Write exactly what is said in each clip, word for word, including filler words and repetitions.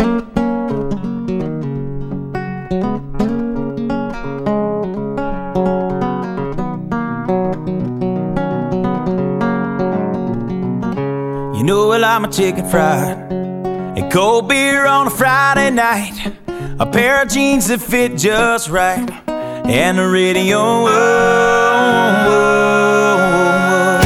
You know I like my chicken fried and cold beer on a Friday night, a pair of jeans that fit just right, and the radio. Whoa, whoa, whoa.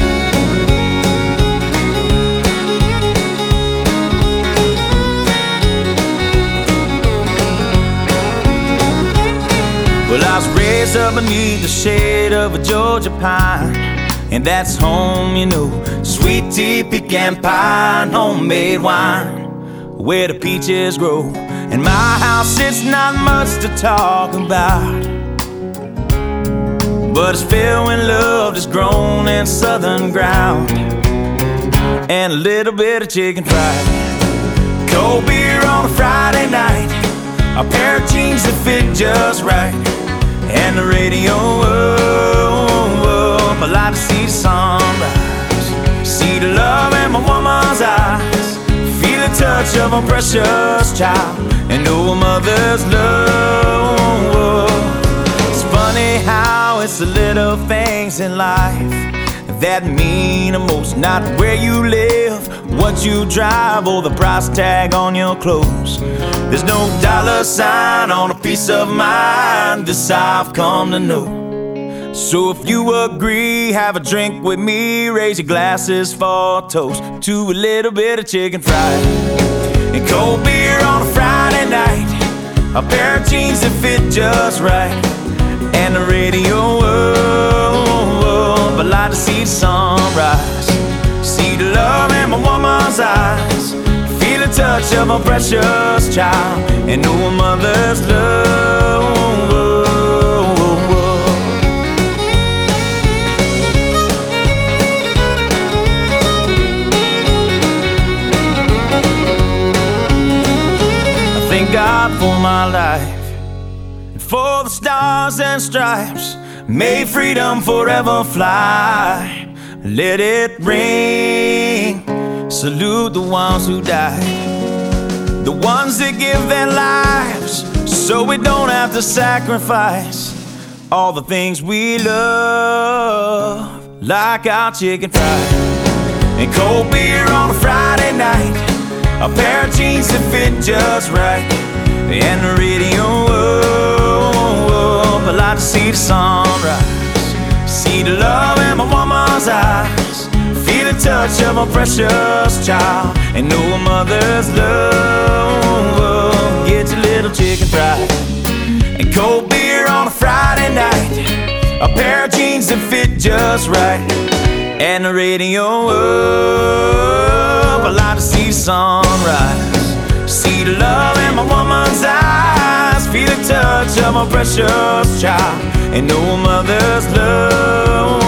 Well, I was raised up beneath the shade of a Georgia pine, and that's home, you know. Sweet tea, pecan pie, and homemade wine, where the peaches grow. In my house, it's not much to talk about, but it's filled with love that's grown in southern ground, and a little bit of chicken fried, cold beer on a Friday night, a pair of jeans that fit just right, and the radio up. I like to see the sunrise, see the love in my woman's eyes, feel the touch of a precious child, and know a mother's love. It's funny how it's the little things in life that mean the most. Not where you live, what you drive, or the price tag on your clothes. There's no dollar sign on a peace of mind, this I've come to know. So if you agree, have a drink with me, raise your glasses for a toast to a little bit of chicken fried and cold beer on a Friday night, a pair of jeans that fit just right, and the radio up. I like to see the sunrise, see the love in my woman's eyes, feel the touch of a precious child, and know a mother's love. Thank God for my life and for the stars and stripes. May freedom forever fly. Let it ring. Salute the ones who died, the ones that give their lives so we don't have to sacrifice all the things we love, like our chicken fried and cold beer on a Friday night, a pair of jeans that fit just right, and the radio up. I like to see the sunrise, see the love in my woman's eyes, feel the touch of a precious child, and know a mother's love. Get your little chicken fried and cold beer on a Friday night, a pair of jeans that fit just right, and the radio up. I like to see the sunrise, see the love in my woman's eyes, feel the touch of a precious child, and know a mother's love.